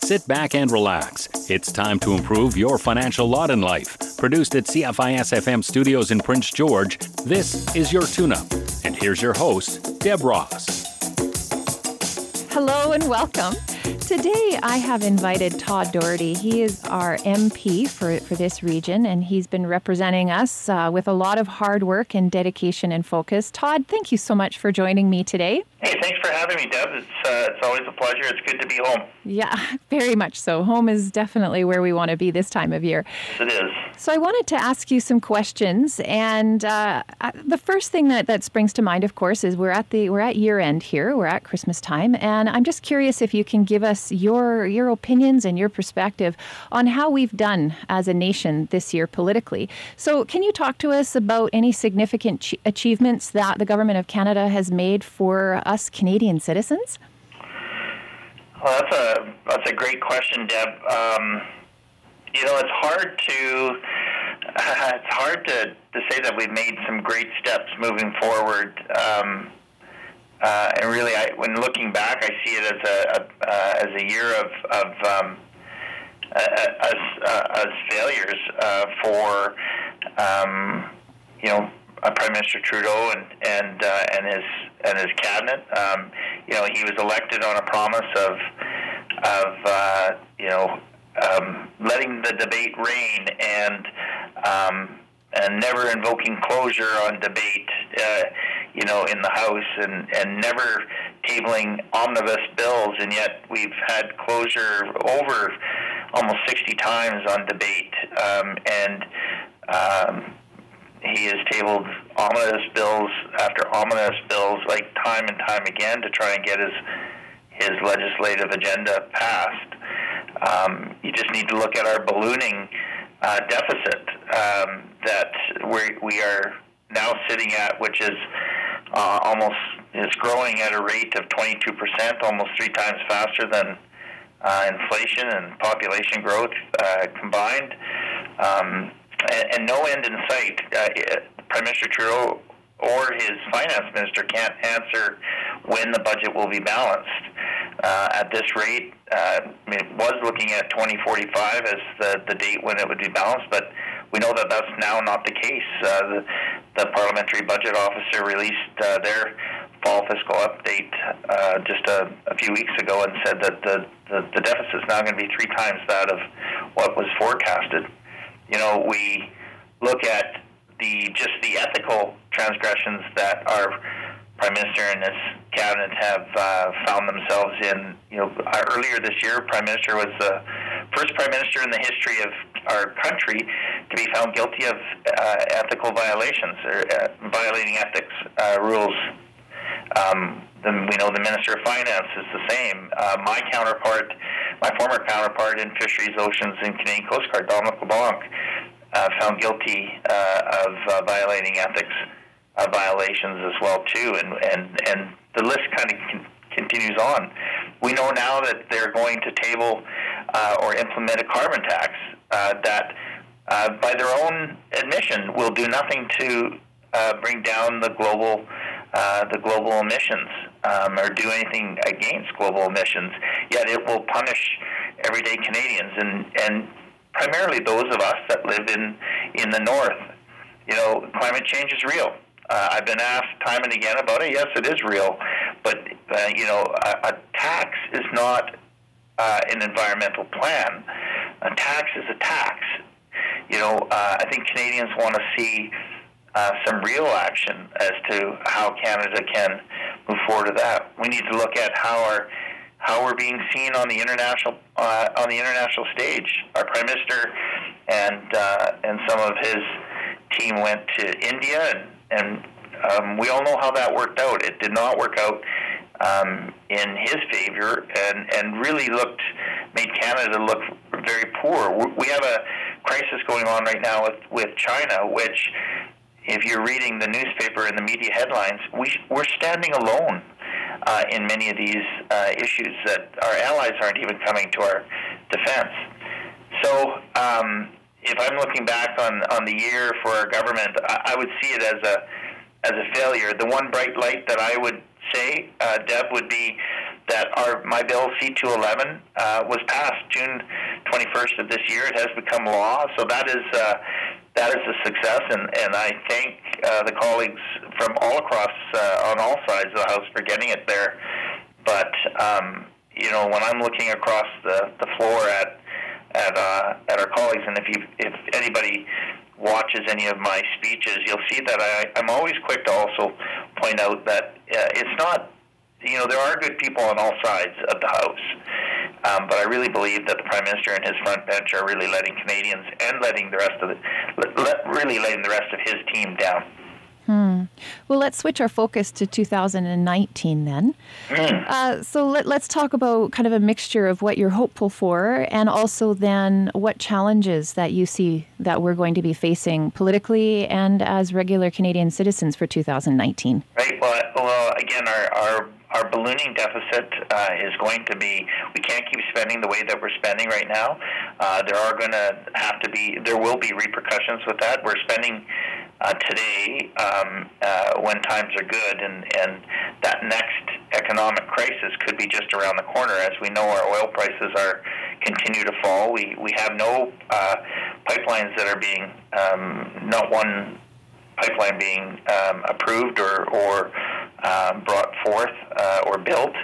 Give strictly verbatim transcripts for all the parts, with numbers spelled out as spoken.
Sit back and relax. It's time to improve your financial lot in life. Produced at C F I S F M Studios in Prince George, this is your tune-up. And here's your host, Deb Ross. Hello and welcome. Today I have invited Todd Doherty. He is our M P for, for this region, and he's been representing us uh, with a lot of hard work and dedication and focus. Todd, thank you so much for joining me today. Hey, thanks for having me, Deb. It's, uh, it's always a pleasure. It's good to be home. Yeah, very much so. Home is definitely where we want to be this time of year. Yes, it is. So I wanted to ask you some questions, and uh, the first thing that, that springs to mind, of course, is we're at the we're at year end here. We're at Christmas time, and I'm just curious if you can give us your your opinions and your perspective on how we've done as a nation this year politically. So can you talk to us about any significant ch- achievements that the Government of Canada has made for us Canadian citizens? Well, that's a that's a great question, Deb. Um, you know, it's hard to uh, it's hard to, to say that we've made some great steps moving forward. Um, uh, and really, I, when looking back, I see it as a, a uh, as a year of of um, uh, as, uh, as failures uh, for um, you know. Uh, Prime Minister Trudeau and and uh, and his and his cabinet. Um, you know, he was elected on a promise of of uh, you know um, letting the debate reign and um, and never invoking closure on debate. Uh, you know, in the House and, and never tabling omnibus bills, and yet we've had closure over almost sixty times on debate um, and. Um, He has tabled ominous bills after ominous bills, like time and time again, to try and get his his legislative agenda passed. Um, you just need to look at our ballooning uh, deficit um, that we we are now sitting at, which is uh, almost is growing at a rate of twenty-two percent, almost three times faster than uh, inflation and population growth uh, combined. Um, And, and no end in sight. Uh, Prime Minister Trudeau or his finance minister can't answer when the budget will be balanced. Uh, at this rate, uh, I mean, it was looking at twenty forty-five as the, the date when it would be balanced, but we know that that's now not the case. Uh, the, the Parliamentary Budget Officer released uh, their fall fiscal update uh, just a, a few weeks ago and said that the, the, the deficit is now going to be three times that of what was forecasted. You know, we look at the just the ethical transgressions that our Prime Minister and his cabinet have uh, found themselves in. You know, earlier this year, Prime Minister was the first Prime Minister in the history of our country to be found guilty of uh, ethical violations or uh, violating ethics uh, rules. Um, then we know the Minister of Finance is the same. Uh, my counterpart, my former counterpart in Fisheries, Oceans, and Canadian Coast Guard, Dominic LeBlanc, uh, found guilty uh, of uh, violating ethics uh, violations as well too, and and and the list kind of con- continues on. We know now that they're going to table uh, or implement a carbon tax uh, that, uh, by their own admission, will do nothing to uh, bring down the global. Uh, the global emissions um, or do anything against global emissions, yet it will punish everyday Canadians and, and primarily those of us that live in, in the north. You know, climate change is real. Uh, I've been asked time and again about it. Yes, it is real, but uh, you know, a, a tax is not uh, an environmental plan. A tax is a tax. You know, uh, I think Canadians want to see Uh, some real action as to how Canada can move forward to that. We need to look at how our how we're being seen on the international uh, on the international stage. Our Prime Minister and uh, and some of his team went to India, and, and um, we all know how that worked out. It did not work out um, in his favor, and, and really looked made Canada look very poor. We have a crisis going on right now with, with China, which, if you're reading the newspaper and the media headlines, we, we're standing alone uh, in many of these uh, issues that our allies aren't even coming to our defense. So um, if I'm looking back on, on the year for our government, I, I would see it as a as a failure. The one bright light that I would say, uh, Deb, would be that our my bill C two eleven uh, was passed June twenty-first of this year. It has become law, so that is uh, that is a success, and, and I thank uh, the colleagues from all across uh, on all sides of the House for getting it there. But um, you know, when I'm looking across the, the floor at at uh, at our colleagues, and if you if anybody watches any of my speeches, you'll see that I, I'm always quick to also point out that uh, it's not, you know, there are good people on all sides of the House, um, but I really believe that the Prime Minister and his front bench are really letting Canadians and letting the rest of the, let, really letting the rest of his team down. Hmm. Well, let's switch our focus to two thousand nineteen then. Mm. Uh, so let, let's talk about kind of a mixture of what you're hopeful for and also then what challenges that you see that we're going to be facing politically and as regular Canadian citizens for two thousand nineteen. Right. Well, well again, our, our, our ballooning deficit uh, is going to be, we can't keep spending the way that we're spending right now. Uh, there are going to have to be, there will be repercussions with that. We're spending Uh, today, um, uh, when times are good, and, and that next economic crisis could be just around the corner. As we know, our oil prices are continue to fall. We we have no uh, pipelines that are being, um, not one pipeline being um, approved or or uh, brought forth uh, or built.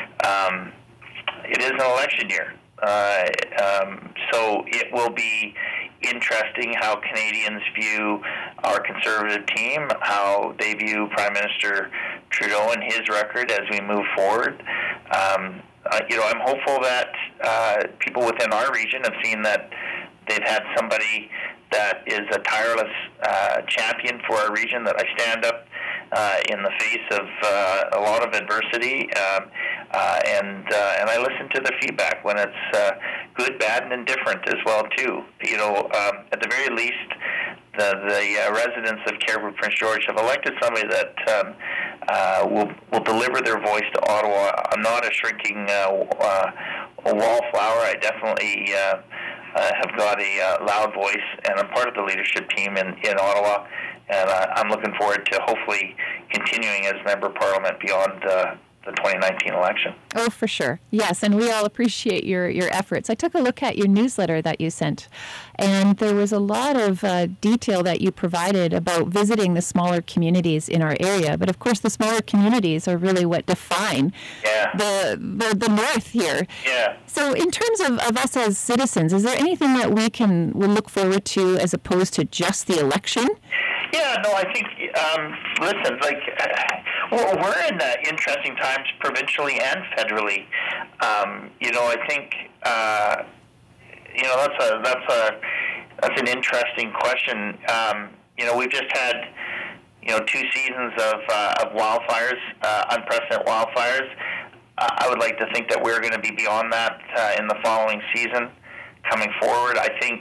Um, it is an election year, uh, um, so it will be interesting how Canadians view our Conservative team, how they view Prime Minister Trudeau and his record as we move forward. Um, uh, you know, I'm hopeful that uh, people within our region have seen that they've had somebody that is a tireless uh, champion for our region, that I stand up uh, in the face of uh, a lot of adversity, um, uh, and uh, and I listen to the feedback when it's uh, good, bad, and indifferent as well too. You know, um, at the very least, the the uh, residents of Cariboo Prince George have elected somebody that um, uh, will will deliver their voice to Ottawa. I'm not a shrinking uh, uh, wallflower. I definitely uh, uh, have got a uh, loud voice, and I'm part of the leadership team in, in Ottawa, and uh, I'm looking forward to hopefully continuing as Member of Parliament beyond uh, the twenty nineteen election. Oh, for sure. Yes, and we all appreciate your, your efforts. I took a look at your newsletter that you sent, and there was a lot of uh, detail that you provided about visiting the smaller communities in our area. But of course, the smaller communities are really what define yeah. the, the the north here. Yeah. So in terms of, of us as citizens, is there anything that we can we look forward to as opposed to just the election? Yeah, no, I think, um, listen, like, uh, we're in uh, interesting times provincially and federally. Um, you know, I think, uh, you know, that's a, that's a, that's an interesting question. Um, you know, we've just had, you know, two seasons of, uh, of wildfires, uh, unprecedented wildfires. Uh, I would like to think that we're going to be beyond that uh, in the following season coming forward. I think,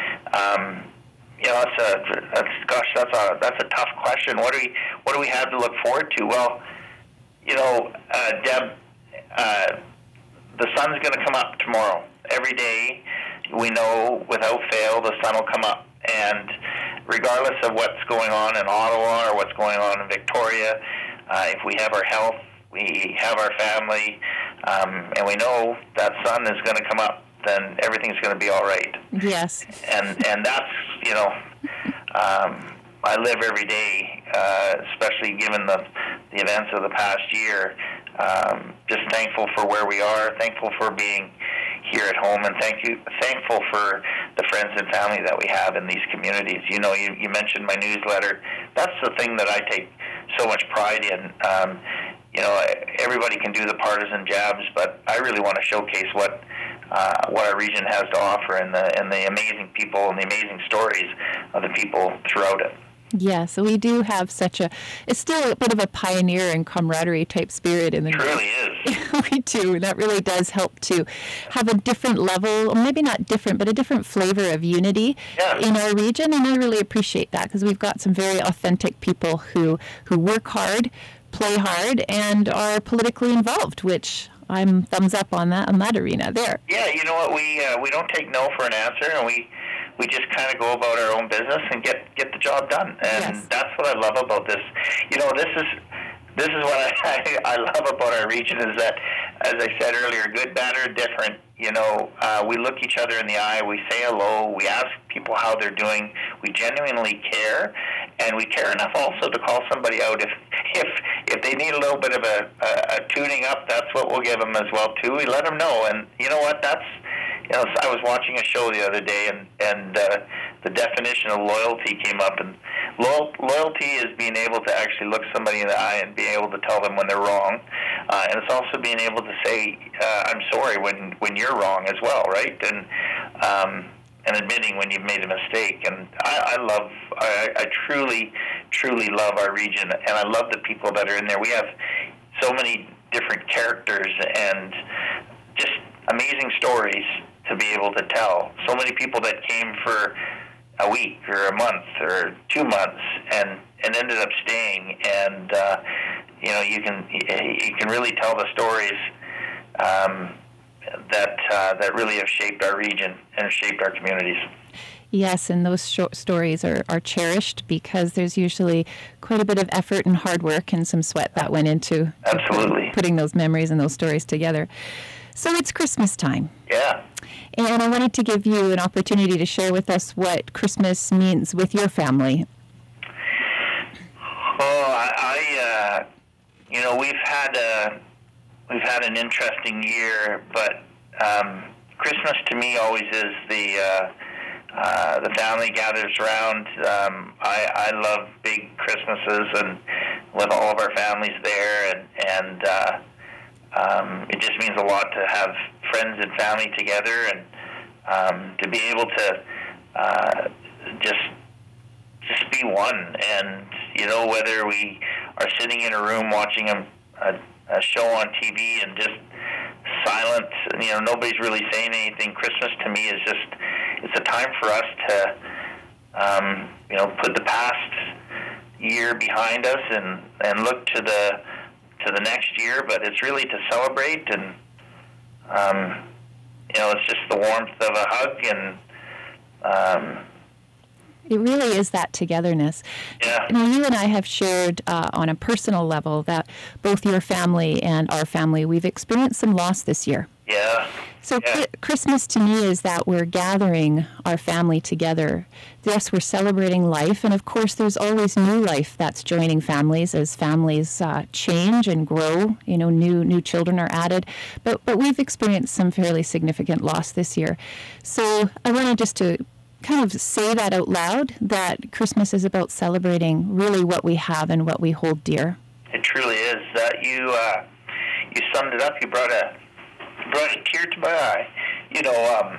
um, You know, that's a that's gosh, that's a that's a tough question. What do we what do we have to look forward to? Well, you know, uh, Deb, uh, the sun's going to come up tomorrow. Every day, we know without fail the sun will come up, and regardless of what's going on in Ottawa or what's going on in Victoria, uh, if we have our health, we have our family, um, and we know that sun is going to come up, then everything's going to be all right. Yes. And and that's, you know, um, I live every day, uh, especially given the, the events of the past year, um, just thankful for where we are, thankful for being here at home, and thank you, thankful for the friends and family that we have in these communities. You know, you, you mentioned my newsletter. That's the thing that I take so much pride in. Um, you know, everybody can do the partisan jabs, but I really want to showcase what uh, what our region has to offer, and the and the amazing people and the amazing stories of the people throughout it. Yeah, so we do have such a, it's still a bit of a pioneer and camaraderie type spirit in the It really is. We do. That really does help to have a different level, or maybe not different, but a different flavor of unity yeah. in our region. And I really appreciate that, because we've got some very authentic people who, who work hard, play hard, and are politically involved, which I'm thumbs up on that, on that arena there. Yeah, you know what, we uh, we don't take no for an answer, and we we just kind of go about our own business and get, get the job done. And yes. that's what I love about this. You know, this is this is what I, I love about our region, is that as I said earlier, good, bad, or different, you know, uh, we look each other in the eye, we say hello, we ask people how they're doing, we genuinely care, and we care enough also to call somebody out. If if if they need a little bit of a, a, a tuning up, that's what we'll give them as well, too. We let them know, and you know what, that's, you know, I was watching a show the other day, and, and uh, the definition of loyalty came up, and lo- loyalty is being able to actually look somebody in the eye and being able to tell them when they're wrong, uh, and it's also being able to say, uh, I'm sorry when, when you're wrong as well, right? And um, and admitting when you've made a mistake. And I, I love, I, I truly, truly love our region, and I love the people that are in there. We have so many different characters and just amazing stories to be able to tell. So many people that came for a week or a month or two months and, and ended up staying. And uh, you know, you can you can really tell the stories um, that uh, that really have shaped our region and have shaped our communities. Yes, and those short stories are, are cherished because there's usually quite a bit of effort and hard work and some sweat that went into Absolutely. putting those memories and those stories together. So it's Christmas time. Yeah. And I wanted to give you an opportunity to share with us what Christmas means with your family. Oh, I, I uh, you know, we've had a we've had an interesting year, but um, Christmas to me always is the uh, uh, the family gathers around. Um, I, I love big Christmases and with all of our families there, and and. Uh, Um, it just means a lot to have friends and family together, and um, to be able to uh, just just be one. And you know, whether we are sitting in a room watching a, a, a show on T V and just silent, you know, nobody's really saying anything. Christmas to me is just it's a time for us to um, you know put the past year behind us and and look to the to the next year, but it's really to celebrate, and um, you know, it's just the warmth of a hug, and um, it really is that togetherness. Yeah. Now, you and I have shared uh, on a personal level that both your family and our family, we've experienced some loss this year. Yeah. So yeah. Cri- Christmas to me is that we're gathering our family together. Yes, we're celebrating life, and of course there's always new life that's joining families as families uh, change and grow. You know, new new children are added, but but we've experienced some fairly significant loss this year. So I wanted just to kind of say that out loud, that Christmas is about celebrating really what we have and what we hold dear. It truly is. Uh, you uh, you summed it up. You brought a brought a tear to my eye. You know, um,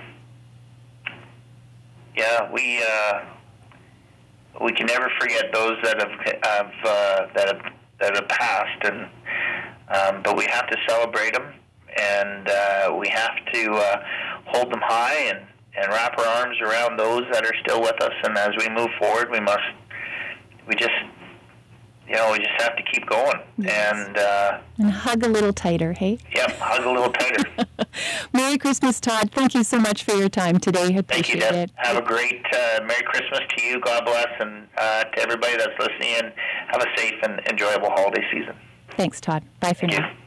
yeah, we uh, we can never forget those that have, have uh, that have that have passed, and um, but we have to celebrate them, and uh, we have to uh, hold them high and, and wrap our arms around those that are still with us. And as we move forward, we must we just. You know, we just have to keep going. Yes. And uh, and hug a little tighter, hey? Yep, hug a little tighter. Merry Christmas, Todd. Thank you so much for your time today. I Thank you, appreciate Deb. it. Have a great uh, Merry Christmas to you. God bless. And uh, to everybody that's listening in, have a safe and enjoyable holiday season. Thanks, Todd. Bye for Thank now. you.